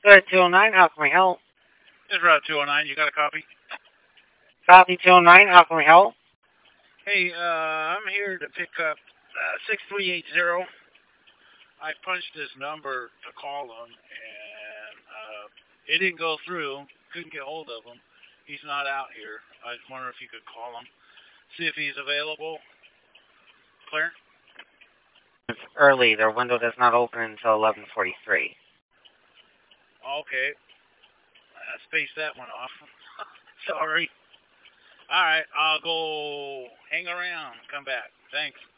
Good, 209, how can we help? This is Route 209. You got a copy? Copy 209, how can we help? Hey, I'm here to pick up 6380. I punched this number to call him, and it didn't go through. Couldn't get hold of him. He's not out here. I just wonder if you could call him, see if he's available. Claire? It's early. Their window does not open until 11:43. Okay. I spaced that one off. Sorry. All right, I'll go hang around. Come back. Thanks.